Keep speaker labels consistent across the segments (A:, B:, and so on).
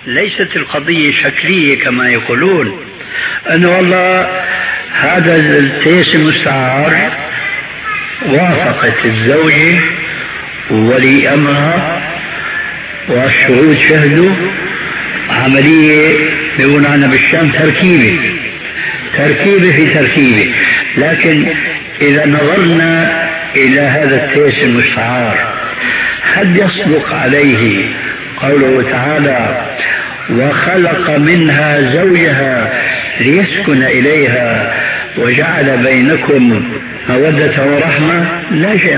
A: ليست القضية شكلية كما يقولون، أنه والله هذا التيس المستعار وافقت الزوجة وولي أمرها والشهود شهدوا عملية بيقول عنها بالشام تركيبة في تركيبة. لكن إذا نظرنا إلى هذا التيس المستعار هل يصدق عليه قوله تعالى وخلق منها زوجها ليسكن إليها وجعل بينكم مودة ورحمة؟ لا شيء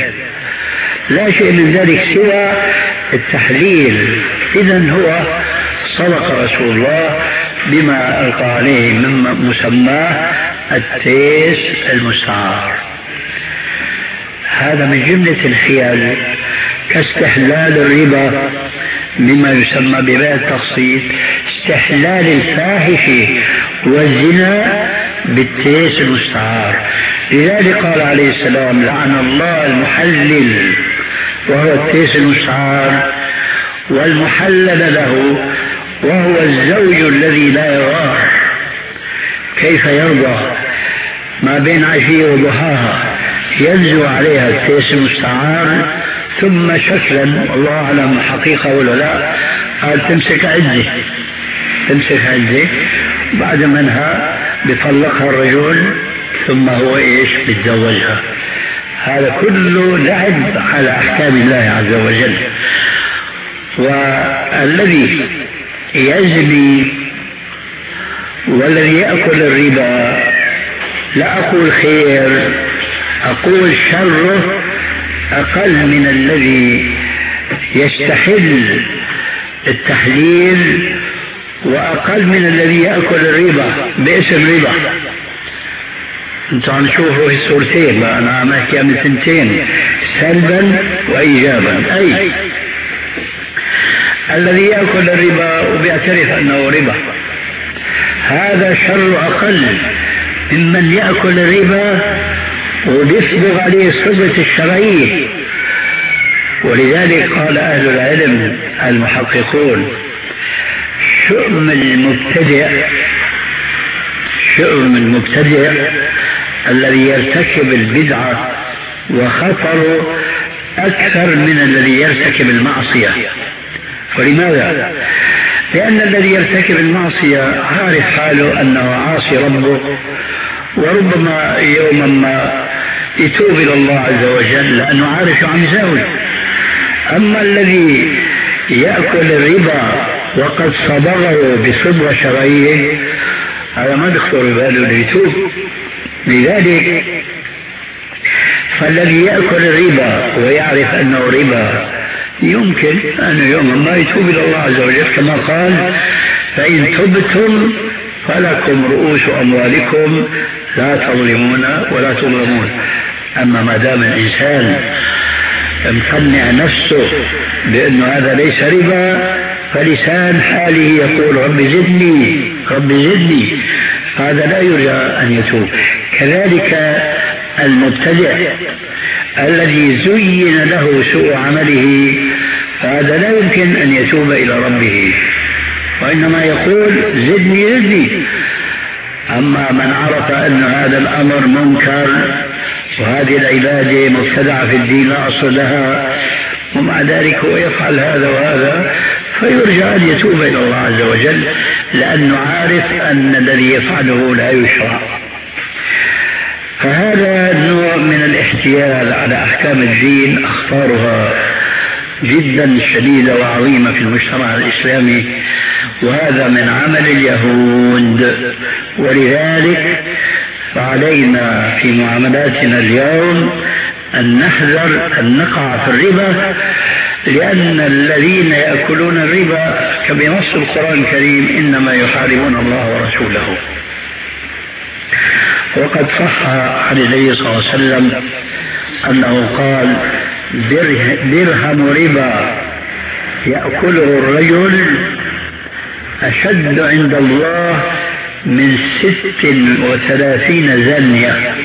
A: من ذلك سوى التحليل. إذن هو صدق رسول الله بما ألقى عليه مما مسماه التيس المستعار. هذا من جملة الحيل كاستحلال الربا مما يسمى ببيع التقسيط، استحلال الفاحشة والزنا بالتيس المستعار. لذلك قال عليه السلام لعن الله المحلل وهو التيس المستعار والمحلل له وهو الزوج الذي لا يغار. كيف يرضى ما بين عشية وضحاها ينزو عليها التيس المستعار ثم شكلا الله أعلم حقيقة ولا لا قال تمسك عدة بعد منها بيطلقها الرجل ثم هو بيتزوجها. هذا كله لعب على أحكام الله عز وجل. والذي يزني والذي يأكل الربا لا أقول خير، أقول شره أقل من الذي يستحل التحليل وأقل من الذي يأكل الربا باسم ربا. انتوا عم تشوفوا الصورتين، أنا عم أحكي عن الثنتين سلبا وإيجابا. أي الذي يأكل الربا وبيعترف أنه ربا هذا شر أقل ممن يأكل الربا وبيصبغ عليه صبغة الشرعية. ولذلك قال أهل العلم المحققون شؤم المبتدع الذي يرتكب البدعة وخطره أكثر من الذي يرتكب المعصية. ولماذا؟ لأن الذي يرتكب المعصية عارف حاله أنه عاصي ربه وربما يوما ما يتوب إلى الله عز وجل لأنه عارف شو عم يساوي. أما الذي يأكل الربا وقد صبغه بصبغة شرعية هذا ما بيخطر باله ليتوب. لذلك فالذي يأكل الربا ويعرف أنه ربا يمكن أن يوما ما يتوب إلى الله عز وجل كما قال فإن تبتم فلكم رؤوس أموالكم لا تظلمون ولا تظلمون. أما ما دام الإنسان امتنع نفسه بأنه هذا ليس ربا فلسان حاله يقول رب زدني هذا لا يرجى أن يتوب. كذلك المبتدع الذي زين له سوء عمله فهذا لا يمكن أن يتوب إلى ربه وإنما يقول زدني. أما من عرف أن هذا الأمر منكر وهذه العبادة مبتدعة في الدين لا أصل لها ومع ذلك هو يفعل هذا وهذا فيرجى أن يتوب إلى الله عز وجل لأنه عارف أن الذي يفعله لا يشرع. فهذا نوع من الاحتيال على أحكام الدين أخطارها جدا شديدة وعظيمة في المجتمع الإسلامي وهذا من عمل اليهود. ولذلك فعلينا في معاملاتنا اليوم أن نحذر أن نقع في الربا لأن الذين يأكلون الربا كبنص القرآن الكريم إنما يحاربون الله ورسوله. وقد صح عن النبي صلى الله عليه وسلم أنه قال درهم ربا يأكله الرجل أشد عند الله من 36 زانية.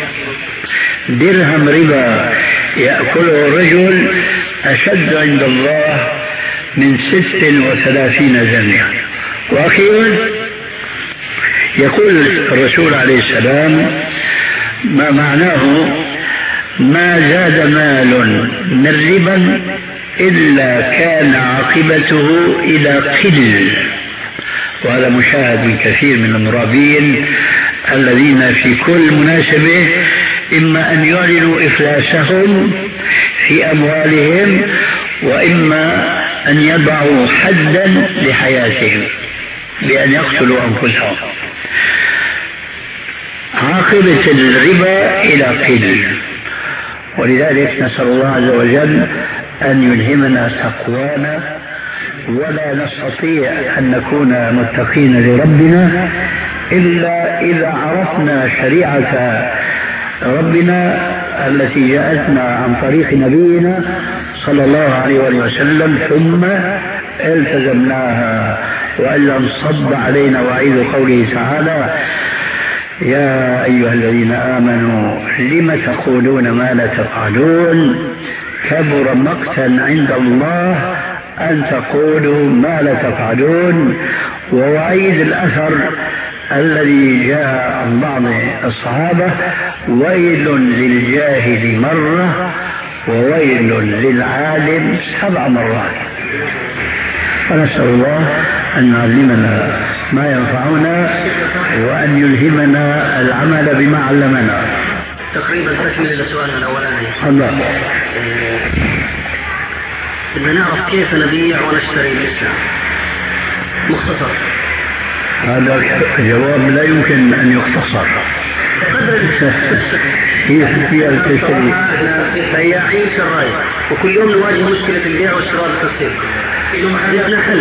A: درهم ربا يأكله الرجل أشد عند الله من 36 زانية. وأخيرا يقول الرسول عليه السلام ما معناه: ما زاد مال من ربا إلا كان عاقبته إلى قل. وهذا مشاهد من كثير من المرابين الذين في كل مناسبة إما أن يعلنوا إفلاسهم في أموالهم، وإما أن يضعوا حدا لحياتهم بأن يقتلوا أنفسهم. عاقبة الربا إلى قل. ولذلك نسأل الله عز وجل أن يلهمنا تقوانا، ولا نستطيع أن نكون متقين لربنا إلا إذا عرفنا شريعة ربنا التي جاءتنا عن طريق نبينا صلى الله عليه وسلم ثم التزمناها، وإلا انصب علينا وعيد قوله تعالى: يا أيها الذين آمنوا لم تقولون ما لا تفعلون كبر مقتا عند الله أن تقولوا ما لا تفعلون. ووعيد الأثر الذي جاء عن بعض الصحابة: ويل للجاهل مرة وويل للعالم 7 مرات. فنسأل الله أن يعلمنا ما ينفعنا وأن يلهمنا العمل بما علمنا.
B: تقريبا تكمل لسؤالنا الأولاني.
A: الله.
B: بدنا نعرف كيف نبيع ونشتري الإسلام مختصر.
A: هذا جواب لا يمكن أن يختصر. هي التشريع
B: بياعين شرايط، وكل يوم نواجه مشكلة البيع والشراء بالتفصيل. بدنا حل.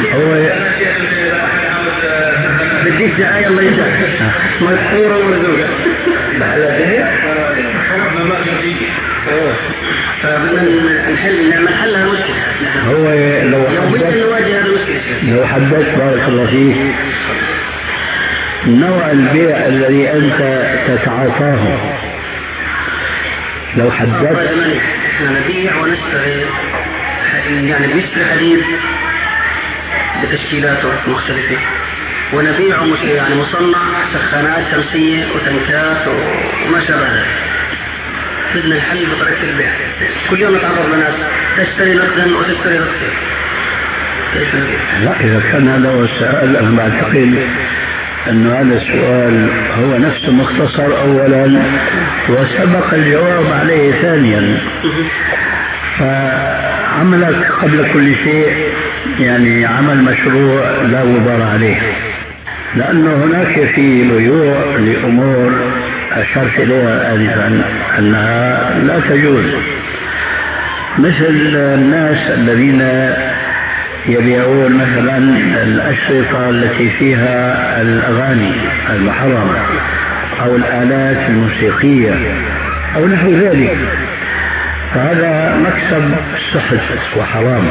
B: بديك دعاية الله يجزاك مذكورة مرزوقة. فبدنا نعمل حلها المشكلة.
A: هو لو حدثت بارك الله فيك نوع البيع الذي أنت تتعاطاه، لو حدثت
B: نبيع ونشتري، يعني بنشتري حديد بتشكيلاته مختلفة، ونبيع يعني مصنع سخانات شمسية وتنكات وما شابه ذلك. بدنا الحل بطريقة البيع. كل يوم نتعرض لناس تشتري نقدا وتشتري نقدا.
A: لا، إذا كان هذا هو السؤال أنا بعتقد أن هذا السؤال هو نفسه مختصر أولا وسبق الجواب عليه ثانيا. فعملك قبل كل شيء يعني عمل مشروع لا غبار عليه، لأنه هناك في بيوع لأمور أشرت إليها آنفا أنها لا تجوز، مثل الناس الذين يبيعون مثلا الأشرطة التي فيها الأغاني المحرمة أو الآلات الموسيقية أو نحو ذلك، فهذا مكسب سحت وحرام.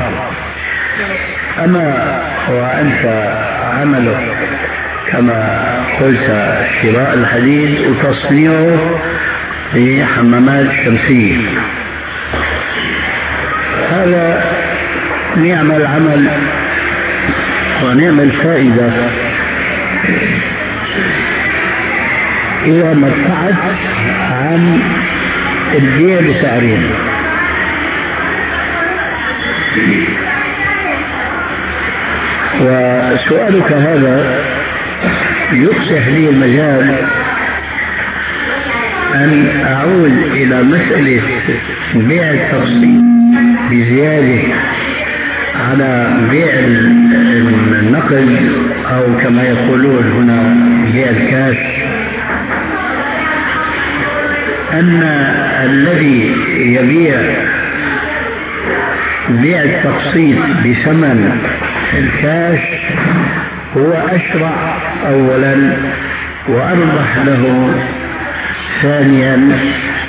A: أما وأنت عملك كما قلت شراء الحديد وتصنيعه في حمامات شمسية، هذا نعم العمل ونعم الفائدة إذا ما ابتعد عن البيع بسعرين. وسؤالك هذا يفسح لي المجال أن أعود إلى مسألة بيع التقسيط بزيادة على بيع النقد أو كما يقولون هنا بيع الكاش، أن الذي يبيع بيع التقسيط بثمن الكاش هو أشرع أولا وأربح له ثانيا،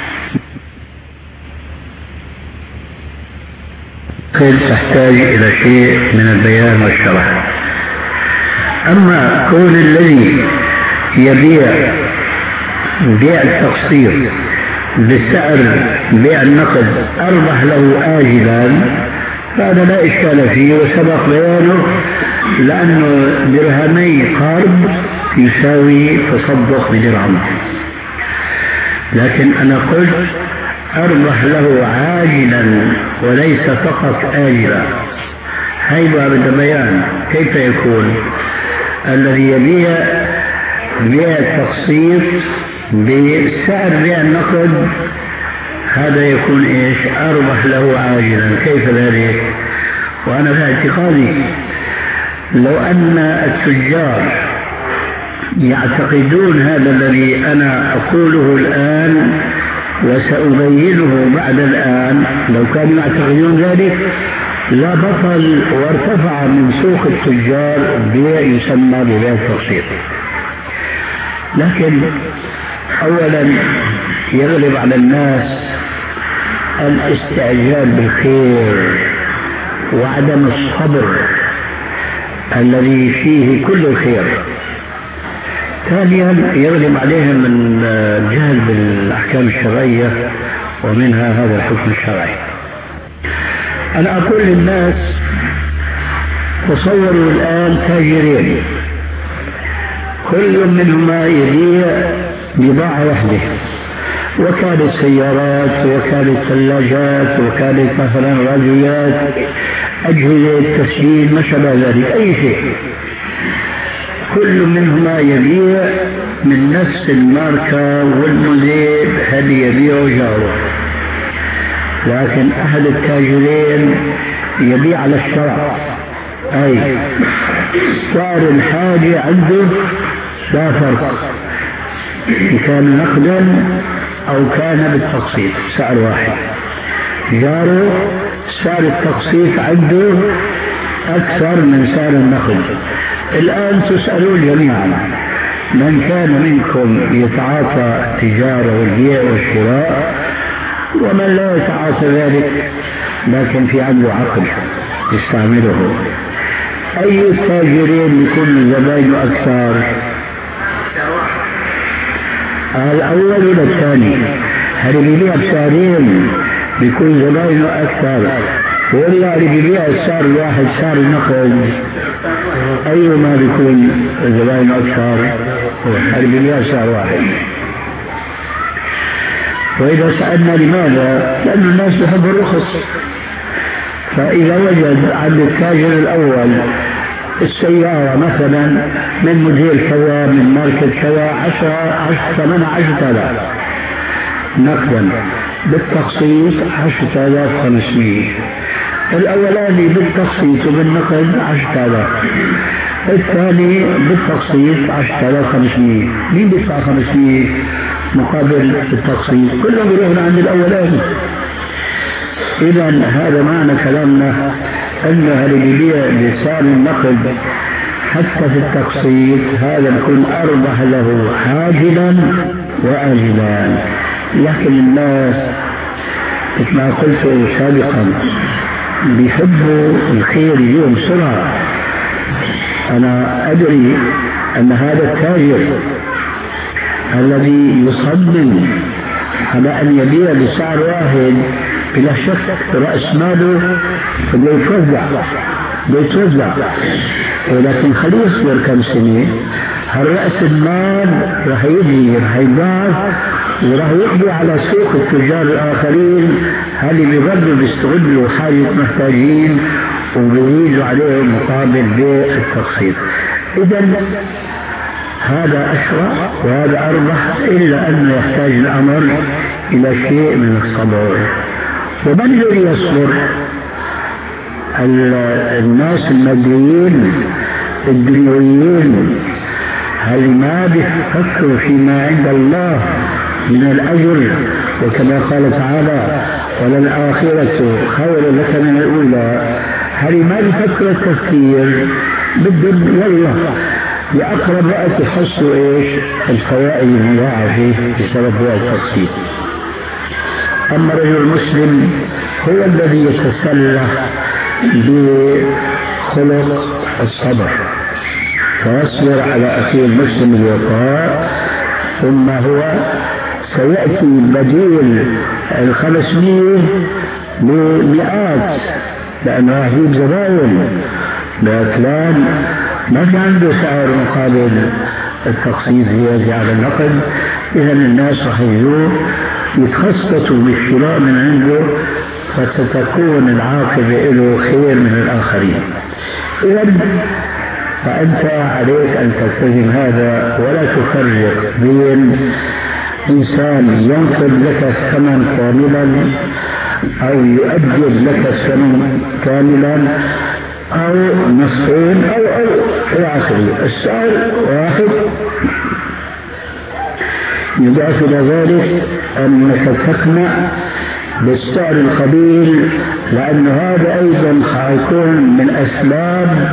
A: تحتاج إلى شيء من البيان والشرح. أما كون الذي يبيع بيع التقسيط بسعر بيع النقد أربح له آجلا، هذا لا إشكال فيه وسبق بيانه، لأنه درهمي قرض يساوي تصدق بدرهم. لكن أنا قلت أربح له عاجلا وليس فقط آجلا. هيبقى بالبيان كيف يكون الذي يبيع بيع التقسيط بسعر بيع النقد، هذا يكون إيش؟ أربح له عاجلا. كيف ذلك؟ وأنا في اعتقادي لو أن التجار يعتقدون هذا الذي أنا أقوله الآن وسأبينه بعد الآن، لو كانوا يعتقدون ذلك لا بطل وارتفع من سوق التجار بيع يسمى ببيع التقسيط. لكن أولا يغلب على الناس الاستعجال بالخير وعدم الصبر الذي فيه كل الخير. ثانيا يغلب عليهم الجهل بالأحكام الشرعية ومنها هذا الحكم الشرعي. أنا أقول للناس تصوروا الآن تاجرين كل منهما يبيع بضاعة واحدة، وكالة سيارات وكالة ثلاجات وكالة مثلا راديوات أجهزة تسجيل ما شابه ذلك أي شيء، كل منهما يبيع من نفس الماركة والموديل هذا يبيعه جاره. لكن أحد التاجرين يبيع على الشرع، أي سعر الحاجة عنده لا فرق إن كان نقدا أو كان بالتقسيط سعر واحد. جاره سعر التقسيط عنده أكثر من سعر النقد. الآن تسألون جميعا من كان منكم يتعاطى التجارة والبيع والشراء ومن لا يتعاطى ذلك لكن في عنده عقل يستعمله، أي التاجرين يكون زبائنه أكثر؟ الأول ولا الثاني؟ هل بيبيع بسعرين بيكون زبائنه أكثر، ولا اللي بيبيع السعر الواحد سعر النقد أيما بيكون زبائنه أكثر؟ اللي بيبيع سعر واحد. وإذا سألنا لماذا؟ لأن الناس تحب الرخص. فإذا وجد عند التاجر الأول السيارة مثلا من موديل كذا من ماركة كذا 10,000 نقدا، بالتقسيط 10,500، الأولاني بالتقسيط وبالنقد 10,000، الثاني بالتقسيط 10,500. مين بيدفع 500 مقابل التقسيط؟ كلهم يروحون عند الأولاني. إذا هذا معنى كلامنا أن اللي بيبيع بسعر النقد حتى في التقسيط هذا يكون أربح له عاجلا وآجلا. لكن الناس مثل ما قلت سابقا بيحبوا الخير يجيهم بسرعة. أنا أدري أن هذا التاجر الذي يصمم على أن يبيع بسعر واحد بلا شك رأس ماله بيتوزع، ولكن خليه يصبر كم سنة، هالرأس المال راح يجي راح يضاعف وراح يقضي على سوق التجار الآخرين اللي بيقدروا بيستغلوا حاجة محتاجين وبيزيدوا عليهم مقابل بيع التقسيط. إذا هذا أشرع وهذا أربح، إلا أنه يحتاج الأمر إلى شيء من الصبر. ومن الذي يصبر؟ الناس الماديين الدنيويين هل ما بيفكروا فيما عند الله من الأجر؟ وكما قال تعالى وللآخرة خير لك من الأولى. هل ما بيفكروا التفكير بدهم يلا بأقرب وقت يحصوا إيش؟ الفوائد المضاعفة بسبب بيع التقسيط. أما الرجل المسلم هو الذي يتسلح بخلق الصبر، فيصبر على أخيه المسلم الوفاء، ثم هو سيأتي بديل 500 بمئات لأنه راح يجيب زباين بأكلام ما في عنده سعر مقابل التخصيص زيادة على النقد. إذا الناس راح يجوا يتخصصوا بالشراء من عنده، فستكون العاقبة له خير من الآخرين. إذا فأنت عليك أن تلتزم هذا، ولا تفرق بين إنسان ينقل لك الثمن كاملا أو يؤجل لك الثمن كاملا أو نصفين أو إلى آخره. السعر واحد. يضاف إلى ذلك أنك تقنع بالسعر القليل، لأن هذا أيضا سيكون من أسباب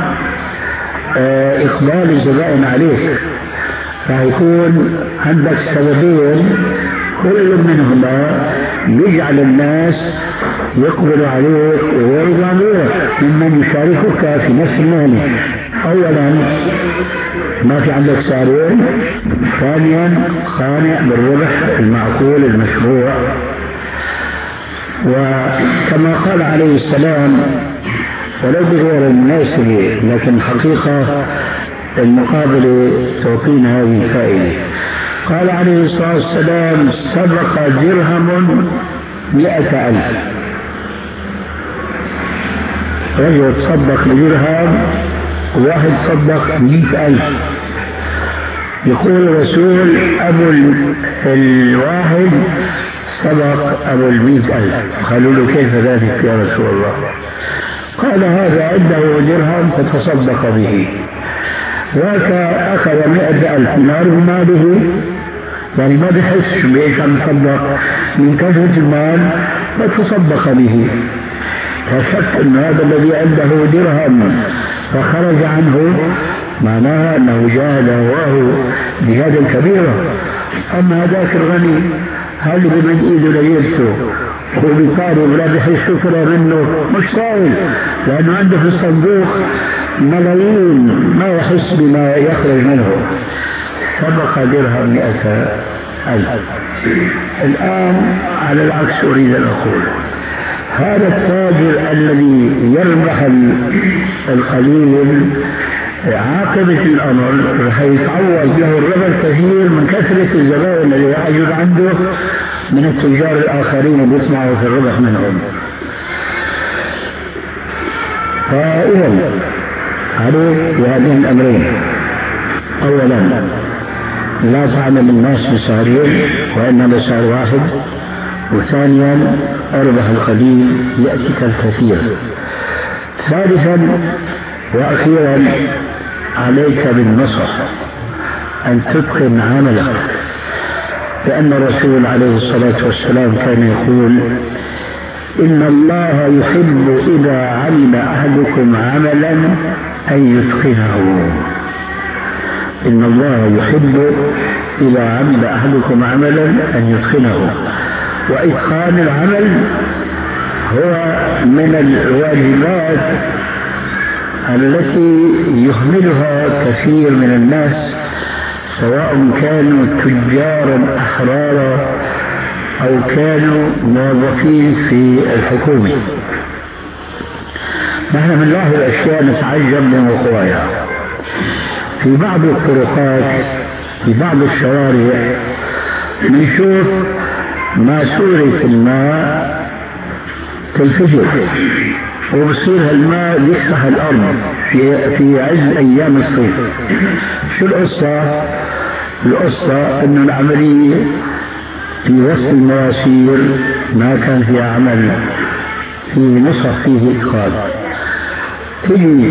A: إقبال الزبائن عليك. فيكون عندك سببين كل منهما يجعل الناس يقبل عليك ويرضى عليك ممن يشاركك في نفس المهنة. أولا ما في عندك سعرين، ثانيا قانع بالربح المعقول المشروع. وكما قال عليه السلام ولو بغير المناسبة، لكن حقيقة المقابلة تعطينا هذه الفائدة. قال عليه الصلاة والسلام سبق درهم 100,000. رجل تصدق بدرهم وواحد تصدق 100,000. يقول الرسول أبو الواحد سبق أبو 100,000. قالوا له كيف ذلك يا رسول الله؟ قال هذا عنده درهم فتصدق به، ذاك أخذ 100,000 من ماله، يعني ما بحس بإيش عم يتصدق من كثرة المال فتصدق به. فشك أن هذا الذي عنده درهم فخرج عنه معناها أنه جاهد هواه بهذا الكبيرة. أما هذاك الغني هل بمن إيده ليلته وبيقارب لا بحس شكرا منه مش صايل، لأنه عنده في الصندوق ملايين ما يحس بما يخرج منه. سبق درهم 100,000. الآن على العكس أريد أن أقول هذا التاجر الذي يربح القليل عاقبة الأمر رح يتعوض له الربح الكثير من كثرة الزبائن الذي يحجز عنده من التجار الآخرين بيسمعوا في الربح منهم. فإذا عليه بهذين الأمرين: أولا لا تعمل الناس بسعرين وإنما بسعر واحد، وثانيا أربح القليل يأتيك الكثير. ثالثا وأخيرا عليك بالنصح أن تتقن عملك، لأن الرسول عليه الصلاة والسلام كان يقول إن الله يحب إذا علم أحدكم عملا أن يتقنه. إن الله يحب إذا عمل أحدكم عملا أن يتقنه. وإتقان العمل هو من الواجبات التي يهملها كثير من الناس، سواء كانوا تجارا أحرارا أو كانوا موظفين في الحكومة. نحن من الله الأشياء نتعجب من وقوعها. في بعض الطرقات في بعض الشوارع نشوف ماسورة الماء تنفجر وبصير هالماء يفتح الأرض في عز أيام الصيف. شو القصة؟ القصة إنه العملية في وسط المواسير ما كان فيها عمل، في نصف فيه إتقان. تجي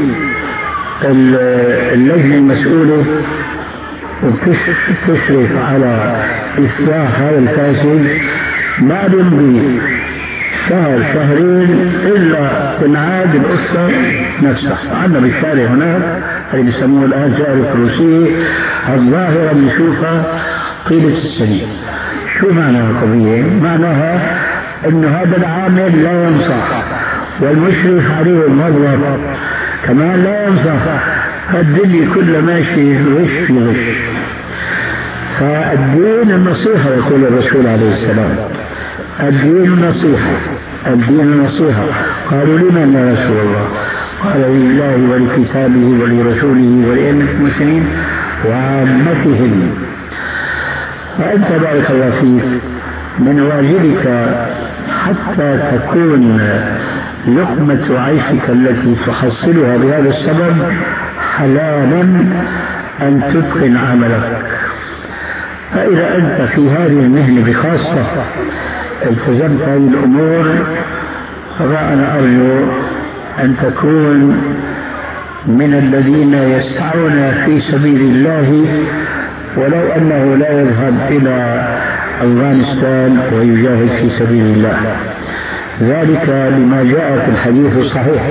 A: اللجنة المسؤولة وتشرف على إصلاح هذا الفاسد، ما بيمضي شهر شهرين إلا تنعاد القصة نفسها. عندنا بالشارع هناك اللي بيسموه الآن شارع الفروسية، الظاهرة بنشوفها طيلة السنين. شو معنى القضية؟ معناها إنه هذا العامل لا ينصح، والمشرف عليه المضرب كمان لا ينصح. الدنيا كلها ماشي غش في غش. فالدين النصيحة يقول الرسول عليه السلام، الدين النصيحة، الدين النصيحة. قالوا لمن يا رسول الله؟ قال لله ولكتابه ولرسوله ولأئمة المسلمين وعامتهم. فأنت بارك الله فيك من واجبك حتى تكون لقمة عيشك التي تحصلها بهذا السبب حلالا أن تتقن عملك. فإذا أنت في هذه المهنة بخاصة التزمت هذه الأمور فأنا أرجو أن تكون من الذين يسعون في سبيل الله ولو أنه لا يذهب إلى أفغانستان ويجاهد في سبيل الله، ذلك لما جاء في الحديث الصحيح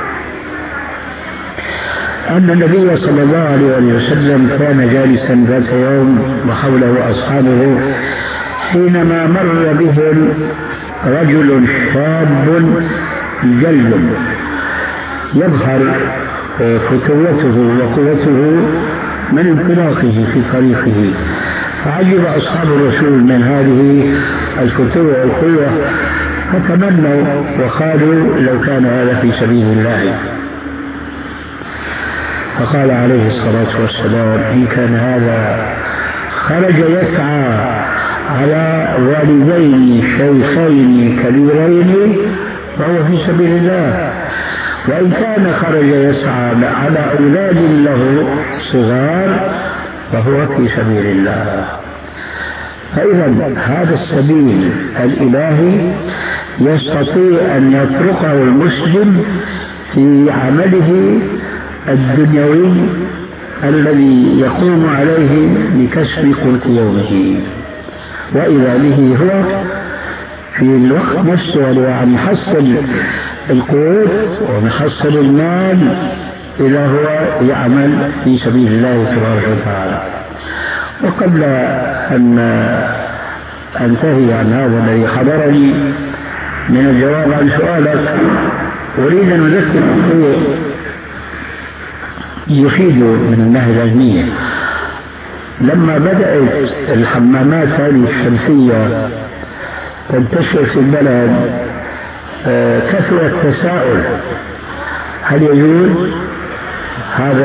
A: أن النبي صلى الله عليه وسلم كان جالسا ذات يوم وحوله أصحابه حينما مر بهم رجل شاب جلد يظهر فتوته وقوته من انطلاقه في طريقه، فعجب أصحاب الرسول من هذه الفتوة والقوة فتمنوا وقالوا لو كان هذا في سبيل الله. فقال عليه الصلاة والسلام إن كان هذا خرج يسعى على والدين شيخين كبيرين فهو في سبيل الله، وإن كان خرج يسعى على أولاد له صغار فهو في سبيل الله. فإذا هذا السبيل الإلهي يستطيع أن يطرقه المسلم في عمله الدنيوي الذي يقوم عليه لكسب قوت يومه، وإذا به هو في الوقت نفسه أن يحصل القوت ونحصل المال إذا هو يعمل في سبيل الله تبارك وتعالى. وقبل أن أنتهي عن هذا الذي حضرني من الجواب عن سؤالك أريد أن أذكر يفيد من الناحية العلمية. لما بدأت الحمامات هذه الشمسية تنتشر في البلد كثر التساؤل هل يجوز هذا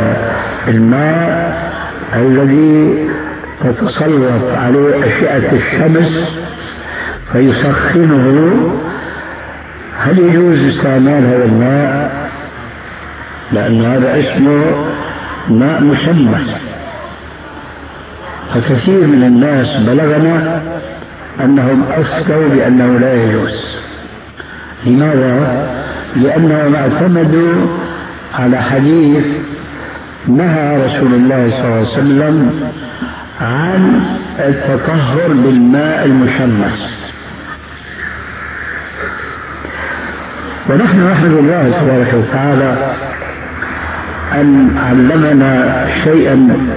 A: الماء الذي تتسلط عليه أشعة الشمس فيسخنه، هل يجوز استعمال هذا الماء؟ لأن هذا اسمه ماء مشمس. فكثير من الناس بلغنا أنهم أفتوا بأنه لا يجوز. لماذا؟ لأنهم اعتمدوا على حديث نهى رسول الله صلى الله عليه وسلم عن التطهر بالماء المشمس. ونحن نحمد الله تبارك وتعالى أن علمنا شيئا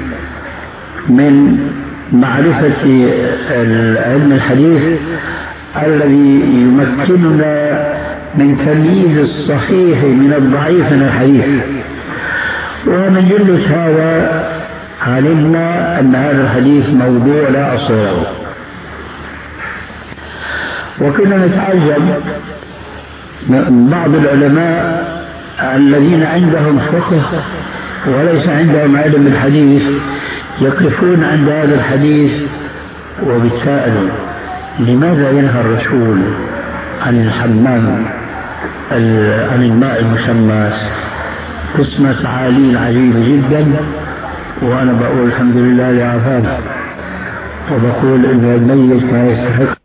A: من معرفة علم الحديث الذي يمكننا من تمييز الصحيح من الضعيف من الحديث. ومن جلة هذا علمنا أن هذا الحديث موضوع لا أصل له، وكنا نتعجب من بعض العلماء الذين عندهم فقه وليس عندهم علم الحديث يقفون عند هذا الحديث وبيتساءلوا لماذا ينهى الرسول عن الحمام عن الماء المشمس؟ تسمى تعاليل عجيبة جدا، وأنا بقول الحمد لله لعافانا، وبقول إن الميت ما يستحق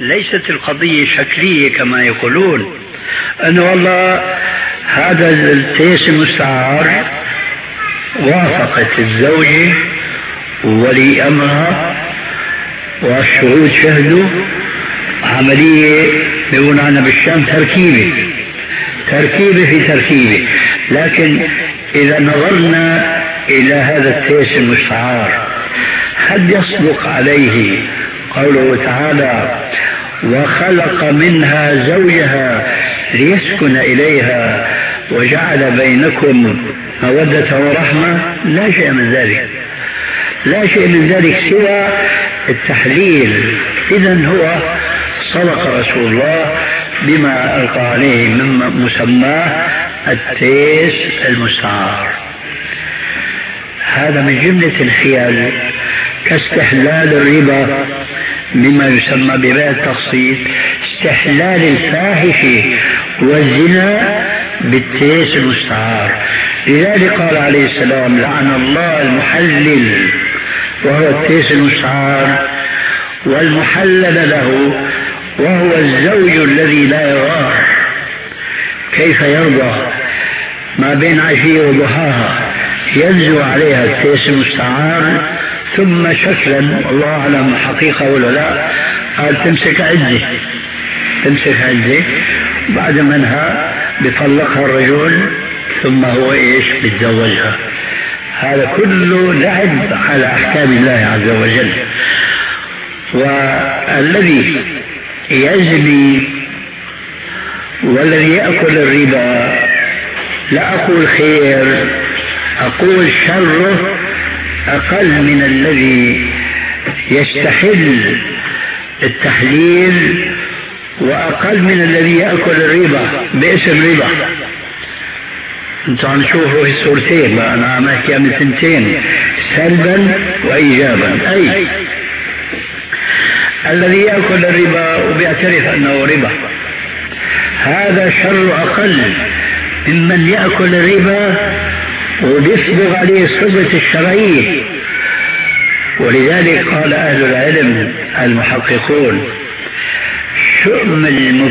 A: ليست القضية شكلية كما يقولون، أن والله هذا التيس المستعار وافقت الزوجة وولي أمرها والشهود شهدوا عملية بيقول عنها بالشام تركيبة في تركيبة. لكن إذا نظرنا إلى هذا التيس المستعار هل يصدق عليه قوله تعالى وخلق منها زوجها ليسكن إليها وجعل بينكم مودة ورحمة؟ لا شيء من ذلك سوى التحليل. إذن هو صدق رسول الله بما ألقى عليه مما مسماه التيس المستعار. هذا من جملة الحيل كاستحلال الربا مما يسمى ببيع التقسيط، استحلال الفاحشة والزنا بالتيس المستعار. لذلك قال عليه السلام لعن الله المحلل وهو التيس المستعار والمحلل له وهو الزوج الذي لا يغار. كيف يرضى ما بين عشية وضحاها ينزو عليها التيس المستعار ثم شكلا الله أعلم حقيقة ولا لا قال تمسك عدة بعد منها بيطلقها الرجل ثم هو بيتزوجها. هذا كله لعب على أحكام الله عز وجل. والذي يزني والذي يأكل الربا لا أقول خير، أقول شره أقل من الذي يستحل التحليل وأقل من الذي يأكل الربا باسم ربا. انتوا عم تشوفوا الصورتين، أنا عم أحكي عن الثنتين سلبا وإيجابا. أي الذي يأكل الربا وبيعترف أنه ربا هذا شر أقل ممن يأكل الربا وبيصبغ عليه الصبغة الشرعية. ولذلك قال أهل العلم المحققون شؤم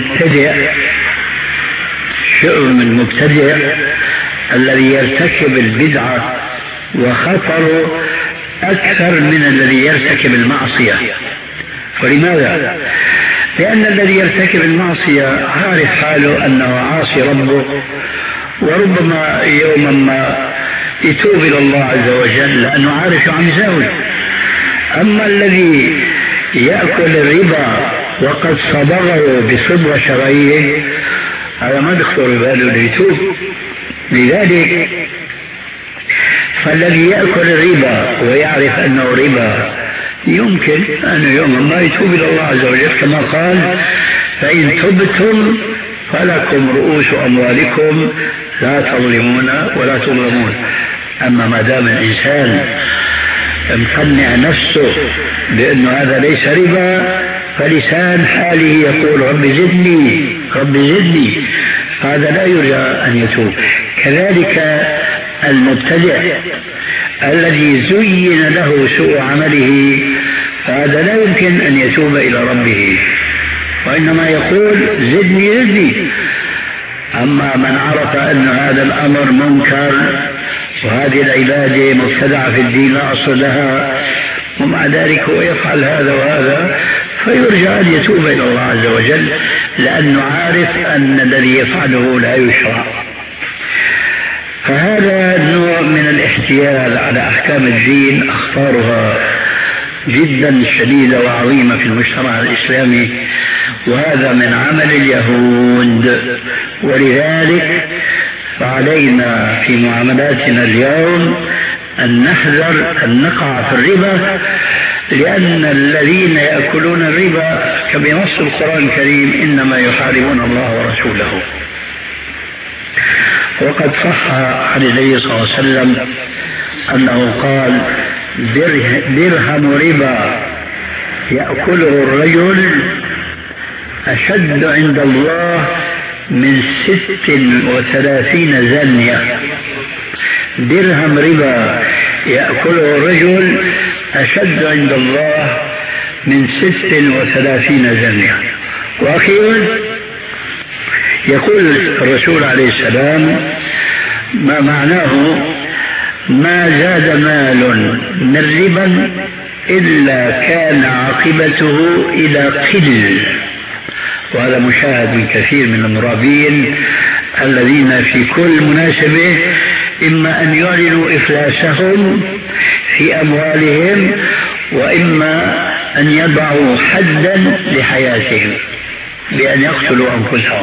A: المبتدع الذي يرتكب البدعة وخطره أكثر من الذي يرتكب المعصية. ولماذا؟ لأن الذي يرتكب المعصية عارف حاله أنه عاصي ربه وربما يوما ما يتوب إلى الله عز وجل لأنه عارف عم يزاوج. أما الذي يأكل الربا وقد صبغه بصبغة شرعية هذا ما بيخطر باله ليتوب. لذلك فالذي يأكل الربا ويعرف أنه ربا يمكن أن يوما ما يتوب إلى الله عز وجل كما قال فإن تبتم فلكم رؤوس أموالكم لا تظلمون ولا تظلمون. أما ما دام الإنسان مقنع نفسه بأنه هذا ليس ربا فلسان حاله يقول رب زدني هذا لا يرجى أن يتوب. كذلك المبتدع الذي زين له سوء عمله فهذا لا يمكن أن يتوب إلى ربه وإنما يقول زدني. أما من عرف أن هذا الأمر منكر وهذه العبادة مبتدعة في الدين لا أصل لها ومع ذلك هو يفعل هذا وهذا فيرجى أن يتوب إلى الله عز وجل لأنه عارف أن الذي يفعله لا يشرع. فهذا نوع من الاحتيال على أحكام الدين أخطارها جدا شديدة وعظيمة في المجتمع الإسلامي وهذا من عمل اليهود. ولذلك فعلينا في معاملاتنا اليوم أن نحذر أن نقع في الربا لأن الذين يأكلون الربا كبنص القرآن الكريم إنما يحاربون الله ورسوله. وقد صح عن النبي صلى الله عليه وسلم أنه قال درهم ربا يأكله الرجل أشد عند الله من 36 زانية. درهم ربا يأكله الرجل أشد عند الله من 36 زانية. وأخيرا يقول الرسول عليه السلام ما معناه: ما زاد مال من ربا إلا كان عاقبته إلى قل. وهذا مشاهد من كثير من المرابين الذين في كل مناسبة إما أن يعلنوا إفلاسهم في أموالهم، وإما أن يضعوا حدا لحياتهم بأن يقتلوا أنفسهم.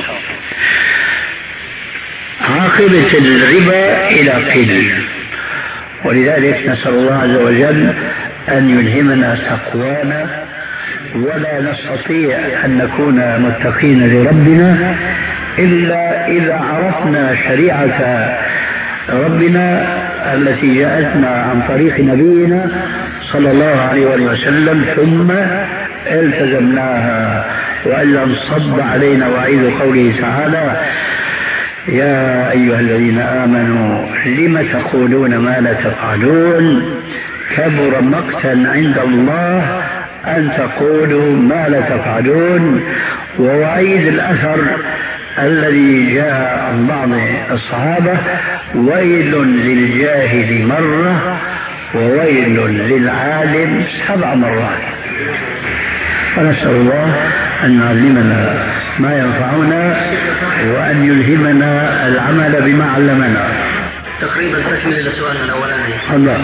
A: عاقبة الربا إلى قل. ولذلك نسأل الله عز وجل أن يلهمنا تقوانا، ولا نستطيع أن نكون متقين لربنا إلا إذا عرفنا شريعة ربنا التي جاءتنا عن طريق نبينا صلى الله عليه وسلم ثم التزمناها، وإلا انصب علينا وعيد قوله تعالى: يا أيها الذين آمنوا لم تقولون ما لا تفعلون كبر مقتا عند الله أن تقولوا ما لا تفعلون. ووعيد الأثر الذي جاء عن بعض الصحابة: ويل للجاهل مرة وويل للعالم 7 مرات. فنسأل الله أن يعلمنا ما ينفعنا وأن يلهمنا العمل بما علمنا.
B: تقريبا تكمل لسؤالنا الأولاني.
A: الله.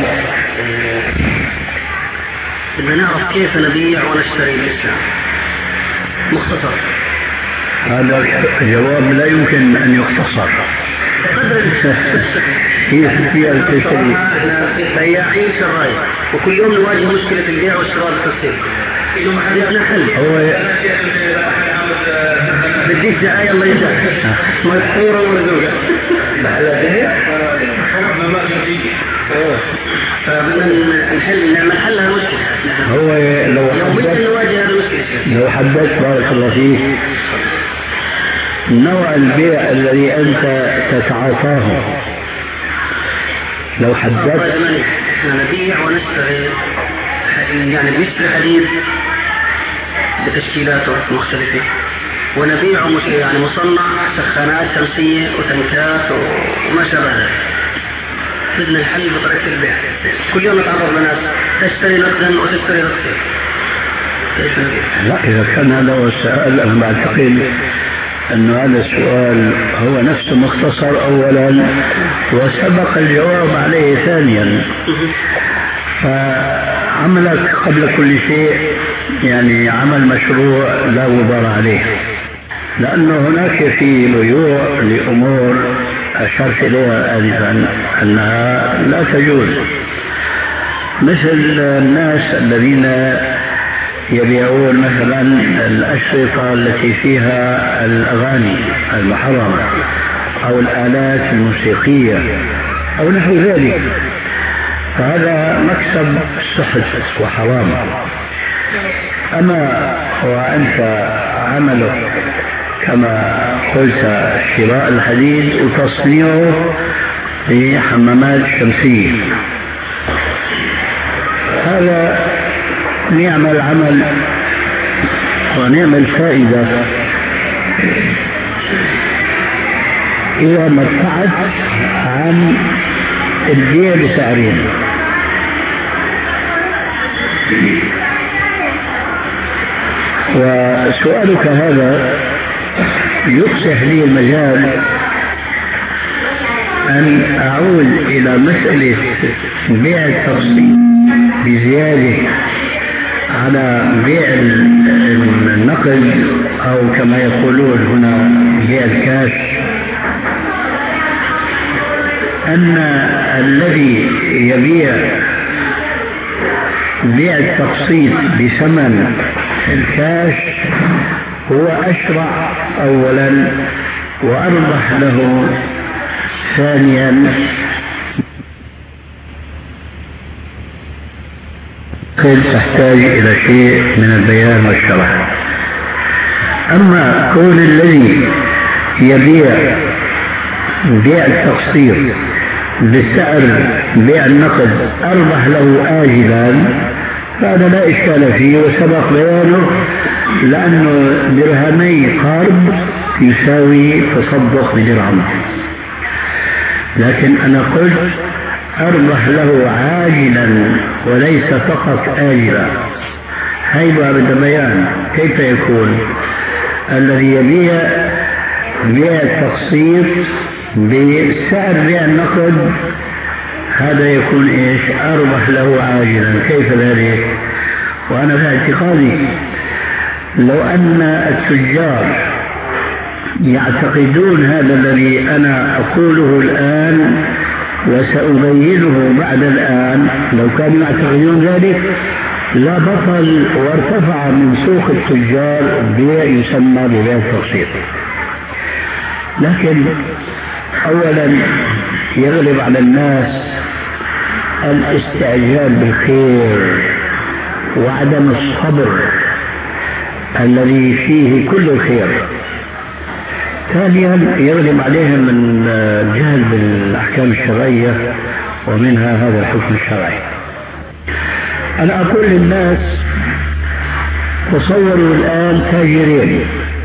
B: بدنا نعرف كيف نبيع ونشتري بالإسلام. مختصر.
A: هذا الجواب لا يمكن أن يختصر. هي التشريع.
B: بياعين شراي وكل يوم نواجه مشكلة البيع والشراء بالتفصيل. بدنا حل. بديك دعاية الله يجزاك. مذكورة ومرزوقة. فبدنا نعمل حلها المشكلة.
A: هو لو حدثت بارك الله فيك نوع البيع الذي أنت تتعاطاه، لو حدثت.
B: احنا نبيع ونشتري، يعني بنشتري حديد بتشكيلاته مختلفة، ونبيع يعني مصنع سخانات شمسية وتنكات وما شابه ذلك. بدنا الحل بطريقة البيع. كل يوم نتعرض لناس تشتري نقدا وتشتري رخصة.
A: لا، إذا كان هذا هو السؤال أنا بعتقد أن هذا السؤال هو نفسه مختصر أولا وسبق الجواب عليه ثانيا. فعملك قبل كل شيء يعني عمل مشروع لا غبار عليه، لأنه هناك في بيوع لأمور أشرت إليها آنفا أنها لا تجوز، مثل الناس الذين يبيعون مثلا الأشرطة التي فيها الأغاني المحرمة أو الآلات الموسيقية أو نحو ذلك، فهذا مكسب سحت وحرام. أما وأنت عملك كما قلت شراء الحديد وتصنيعه في حمامات شمسية، هذا نعمل عمل ونعمل فائدة إذا ما ابتعد عن البيع بسعرين. وسؤالك هذا يفسح لي المجال أن أعود إلى مسألة بيع التقسيط بزيادة على بيع النقد أو كما يقولون هنا بيع الكاش، أن الذي يبيع بيع التقسيط بثمن الكاش هو أشرع أولا وأربح له ثانيا، تحتاج إلى شيء من البيان والشرح. أما كون الذي يبيع بيع التقسيط بسعر بيع النقد أربح له آجلا، هذا لا إشكال فيه وسبق بيانه، لأنه درهمي قرض يساوي تصدق بدرهم. لكن أنا قلت أربح له عاجلا وليس فقط آجلا. هيبقى بدا بيان كيف يكون الذي يبيع بيع التقسيط بسعر بيع النقد، هذا يكون ايش؟ أربح له عاجلا. كيف ذلك؟ وأنا في اعتقادي لو أن التجار يعتقدون هذا الذي أنا أقوله الآن وسأبينه بعد الآن، لو كانوا يعتقدون ذلك لا بطل وارتفع من سوق التجار بيع يسمى ببيع التقسيط. لكن أولا يغلب على الناس الاستعجال بالخير وعدم الصبر الذي فيه كل الخير. ثانيا يغلب عليهم الجهل بالأحكام الشرعية ومنها هذا الحكم الشرعي. أنا أقول للناس تصوروا الآن تاجرين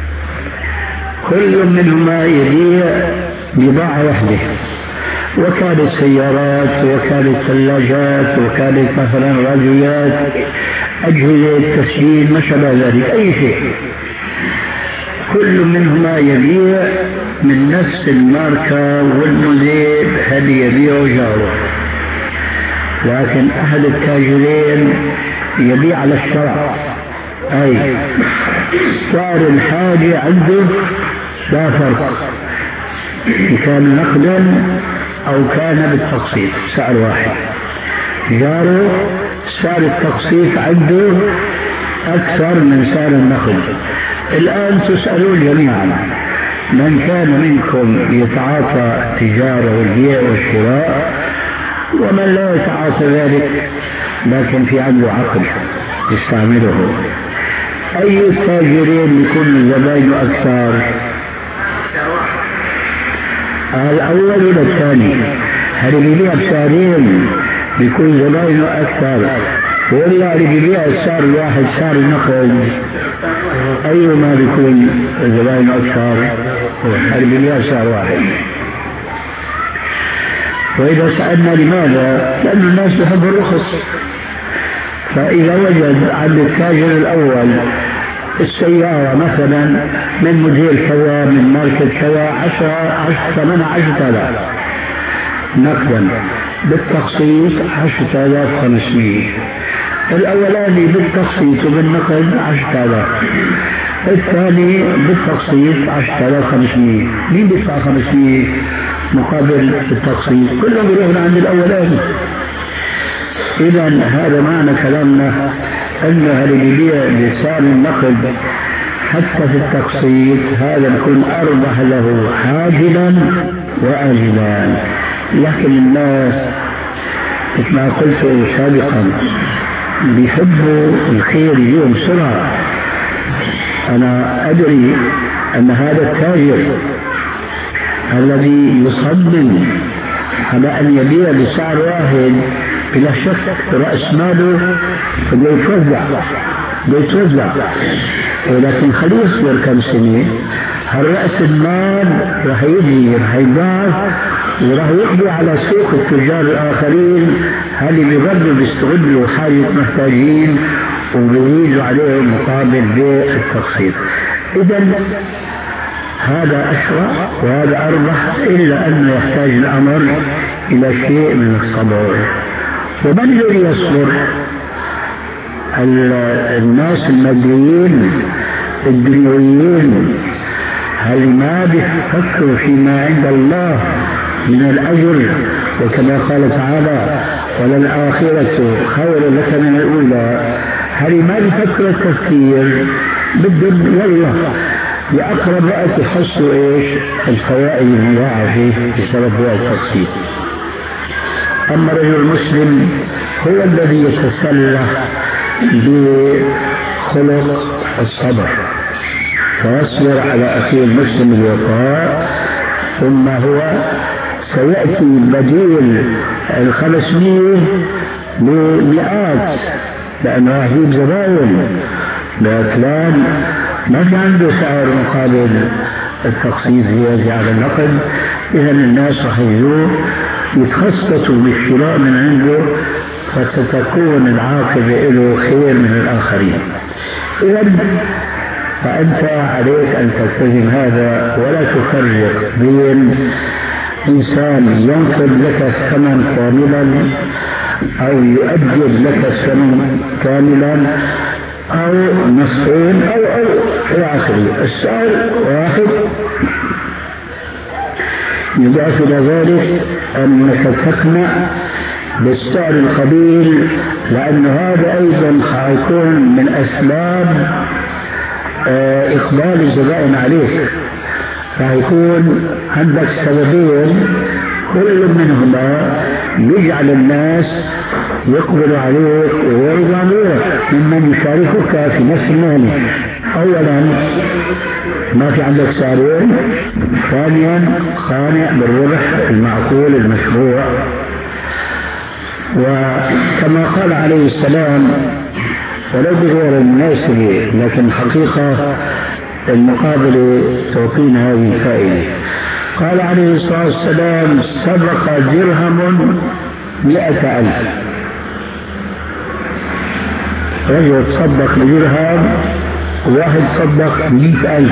A: كل منهما يبيع بضاعة واحدة، وكانت سيارات وكانت ثلاجات وكانت مثلا راديوات أجهزة تسجيل ما شابه ذلك، أي شيء. كل منهما يبيع من نفس الماركة والموديل هذه يبيعه جاره، لكن أحد التاجرين يبيع على الشرع، أي سعر الحاجة عنده لا فرق إن كان نقدا أو كان بالتقسيط، سعر واحد. جاره سعر التقسيط عنده أكثر من سعر النقد. الآن تسألون جميعا من كان منكم يتعاطى التجارة والبيع والشراء ومن لا يتعاطى ذلك لكن في عنده عقل يستعمله، أي التاجرين يكون زبائنه أكثر؟ الأول ولا الثاني؟ هل بيبيع بسعرين بيكون زبائنه أكثر، ولا اللي بيبيع السعر الواحد سعر النقد أيما بيكون زبائنه أكثر؟ هل بيبيع سعر واحد. وإذا سألنا لماذا؟ لأن الناس يحبوا الرخص. فإذا وجد عند التاجر الأول السيارة مثلا من موديل كذا من ماركة كذا 10,000 نقدا، بالتقسيط 10,500. الأولاني بالتقسيط وبالنقد 10,000، الثاني بالتقسيط 10,500. مين بيدفع 500 مقابل التقسيط؟ كلهم بيروحون عند الأولاني. إذا هذا معنى كلامنا أن اللي بيبيع بسعر النقد حتى في التقسيط هذا يكون أربح له عاجلا وآجلا. لكن الناس كما قلت سابقا بيحبوا الخير يوم بسرعة. أنا أدري أن هذا التاجر الذي يصمم على أن يبيع بسعر واحد بلا شك رأس ماله بيتوزع، ولكن خليه يصبر كم سنة، هالرأس المال راح يجي راح يضاعف وراح يقضي على سوق التجار الآخرين اللي بيظلوا بيستغلوا حاجة محتاجين وبيزيدوا عليهم مقابل بيع التقسيط. إذا هذا أشرع وهذا أربح، إلا أنه يحتاج الأمر إلى شيء من الصبر. ومن الذي يصبر؟ الناس الماديين الدنيويين، هل ما بيفكروا فيما عند الله من الأجر؟ وكما قال تعالى وللآخرة خير لك من الأولى. هل ما بيفكروا التفكير بالدنيا؟ والله بأقرب وقت يحصوا إيش؟ الفوائد المضاعفة بسبب بيع التقسيط. أما الرجل المسلم هو الذي يتسلح بخلق الصبر، فيصبر على أخيه المسلم الوفاء، ثم هو سيأتي بديل 500 بمئات
C: لأنه يجيب زباين بأكلام ما في عنده سعر مقابل التخصيص زيادة على النقد. إذا الناس راح يجوا يتخصصوا بالشراء من عنده، فستكون العاقبة له خير من الآخرين. إذا فأنت عليك أن تلتزم هذا، ولا تفرق بين إنسان ينقذ لك الثمن كاملا أو يؤجل لك الثمن كاملا أو نصفين أو إلى آخره. السعر واحد. يضاف إلى ذلك أنك تقنع بالسعر القليل، لأن هذا أيضا سيكون من أسباب إقبال الزبائن عليك. فيكون عندك سببين، كل منهما يجعل الناس يقبلوا عليك ويرضوا ممن يشاركك في نفس المهنة. أولا ما في عندك سعرين، ثانيا قانع بالربح المعقول المشروع. وكما قال عليه السلام ولو بغير المناسبة، لكن حقيقة المقابلة تعطينا هذه الفائدة. قال عليه الصلاة والسلام سبق درهم 100,000. رجل تصدق بدرهم وواحد تصدق 100,000.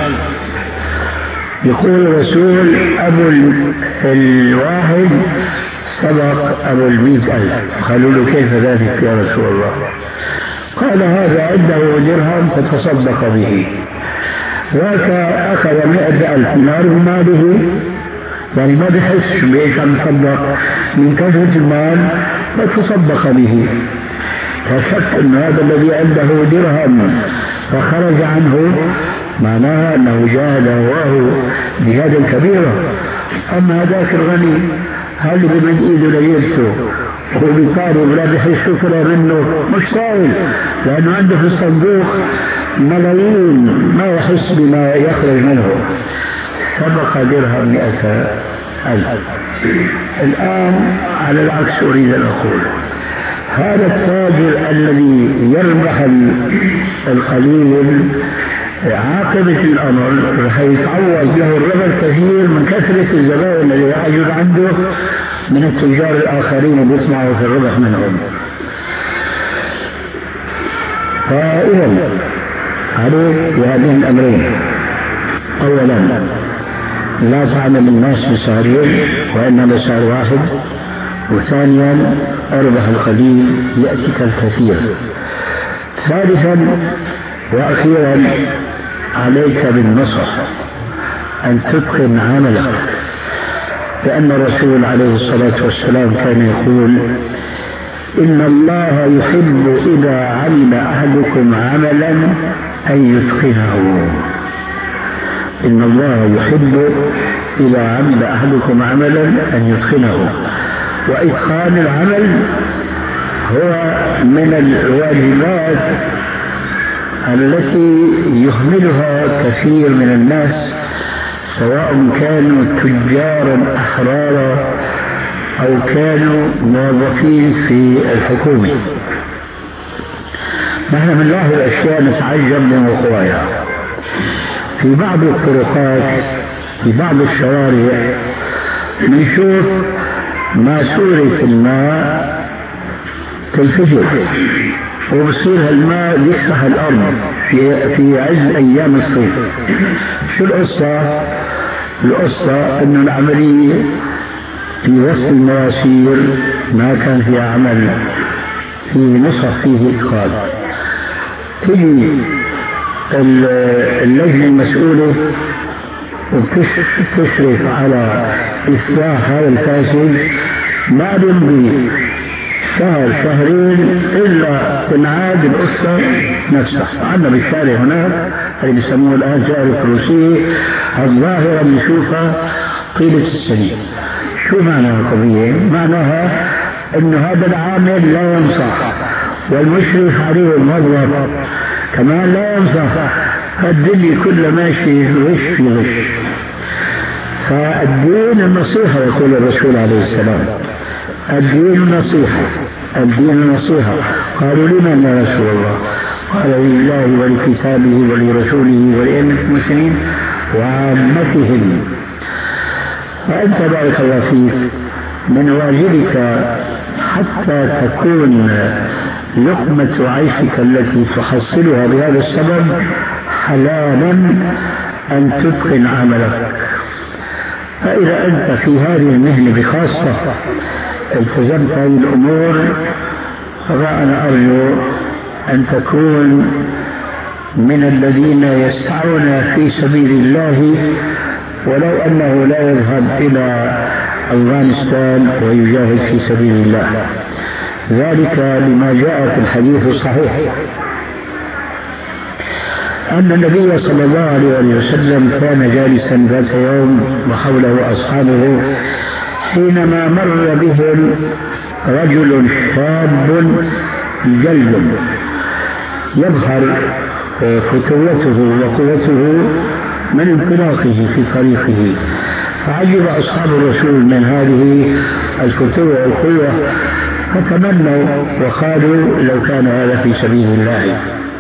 C: يقول الرسول أبو الواحد سبق أبو 100,000. قالوا له كيف ذلك يا رسول الله؟ قال هذا عنده درهم فتصدق به، ذاك أخذ 100,000 من أرض ماله، يعني ما بحس بإيش عم يتصدق من كثرة المال فتصدق به. فشك أن هذا الذي عنده درهم فخرج عنه معناها أنه جاهد هواه جهادا كبيرا. أما هذاك الغني هل بمن إيده ليلته وبيطارب لا بحس شكرا منه مش سائل، لأنه عنده في الصندوق ملايين ما يحس بما يخرج منه. سبق درهم 100,000. الآن على العكس أريد أن أقول هذا التاجر الذي يربح القليل عاقبة الأمر رح يتعوض له الربح الكثير من كثرة الزبائن الذي يحجز عنده من التجار الآخرين بيسمعوا في الربح منهم. فإذا عليه بهذين الأمرين: أولا لا تعمل الناس بسعرين وإنما سعر واحد، وثانيا أربح القليل يأتيك الكثير. ثالثا وأخيرا عليك بالنصح أن تتقن عملك، لأن الرسول عليه الصلاة والسلام كان يقول إن الله يحب إذا عمل أحدكم عملا أن يتقنه. إن الله يحب إذا عمل أحدكم عملا أن يتقنه. وإتقان العمل هو من الواجبات التي يهملها كثير من الناس، سواء كانوا تجارا أحرارا أو كانوا موظفين في الحكومة. نحن من الله الأشياء نتعجب من وقوعها. في بعض الطرقات في بعض الشوارع نشوف ماسورة الماء تنفجر وبصير هالماء يفتح الأرض في عز أيام الصيف. شو القصة؟ القصة إنه العملية في وسط المواسير ما كان فيها عمل، في نصف فيه إتقان. تجي اللجنة المسؤولة وتشرف على إصلاح هذا الفاسد، ما يمضي شهر شهرين إلا تنعاد القصة نفسها. عندنا بالشارع هناك اللي بيسموه الآن شارع الفروسية، الظاهرة بنشوفها طيلة السنين. شو معنى القضية؟ معناها إنه هذا العامل لا ينصح، والمشرف عليه الموظف كمان لا ينصح. الدنيا كلها ماشي غش في غش. فالدين النصيحة يقول الرسول عليه السلام. الدين نصيحة، الدين نصيحة. قالوا لمن يا رسول الله؟ قال لله ولكتابه ولرسوله ولأئمة المسلمين وعامتهم. فأنت بارك الله فيك من واجبك حتى تكون لقمة عيشك التي تحصلها بهذا السبب حلالا أن تتقن عملك. فإذا أنت في هذه المهنة بخاصة التزمت هذه الأمور، فأنا أرجو أن تكون من الذين يسعون في سبيل الله، ولو أنه لا يذهب إلى أفغانستان ويجاهد في سبيل الله. ذلك لما جاء في الحديث الصحيح أن النبي صلى الله عليه وسلم كان جالسا ذات يوم وحوله أصحابه حينما مر بهم رجل شاب جلد يظهر فتوته وقوته من انطلاقه في طريقه، فعجب أصحاب الرسول من هذه الفتوة والقوة، فتمنوا وقالوا لو كان هذا في سبيل الله.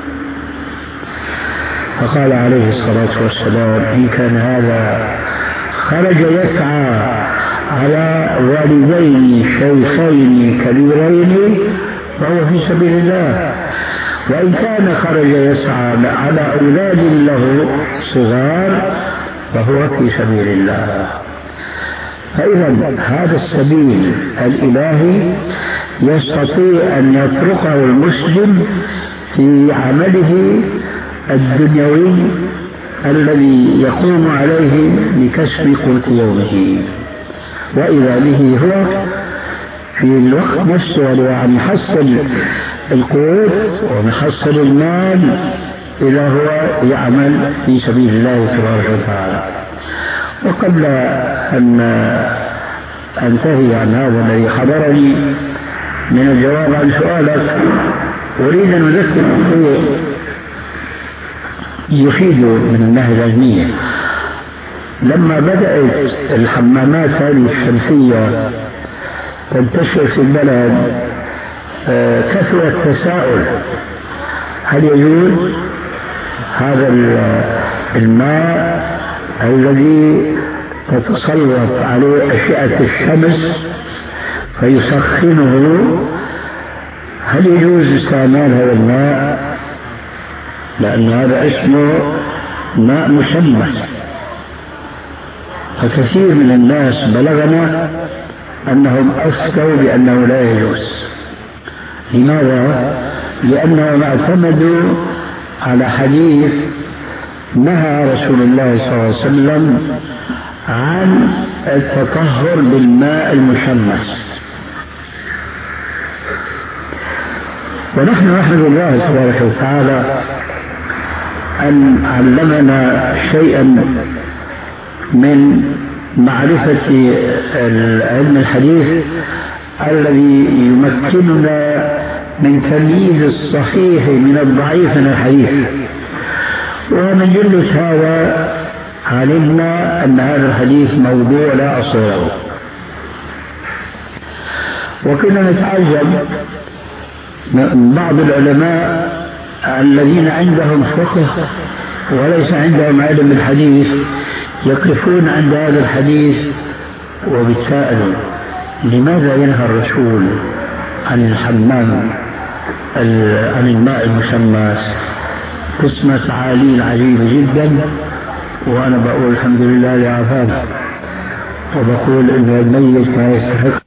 C: فقال عليه الصلاة والسلام إن كان هذا خرج يسعى على والدين شيخين كبيرين فهو في سبيل الله، وإن كان خرج يسعى على أولاد له صغار فهو في سبيل الله. فإذا هذا السبيل الإلهي يستطيع أن يطرقه المسلم في عمله الدنيوي الذي يقوم عليه لكسب قوت يومه، وإذا به هو في الوقت نفسه عم يحصل القوت ومحصل المال إذا هو يعمل في سبيل الله تبارك وتعالى. وقبل أن أنتهي عن هذا الذي حضرني من الجواب عن سؤالك، أريد أن أذكر يفيد من الناحية العلمية. لما بدأت الحمامات هذه الشمسية تنتشر في البلد كثر التساؤل هل يجوز هذا الماء الذي تتسلط عليه أشعة الشمس فيسخنه، هل يجوز استعمال هذا الماء؟ لأن هذا اسمه ماء مشمس. فكثير من الناس بلغنا أنهم أفتوا بأنه لا يجوز. لماذا؟ لأنهم اعتمدوا على حديث نهى رسول الله صلى الله عليه وسلم عن التطهر بالماء المشمس. ونحن نحمد الله تبارك وتعالى أن علمنا شيئا من معرفة علم الحديث الذي يمكننا من تمييز الصحيح من الضعيف من الحديث. ومن جلة هذا علمنا أن هذا الحديث موضوع لا أصل له، وكنا نتعجب من بعض العلماء الذين عندهم فقه وليس عندهم علم الحديث يقفون عند هذا الحديث وبيتساءلوا لماذا ينهى الرسول عن الحمام عن الماء المشمس؟ قسمة تعاليل عجيبة جدا، وأنا بقول الحمد لله لعافانا، وبقول إن الميت ما يستحق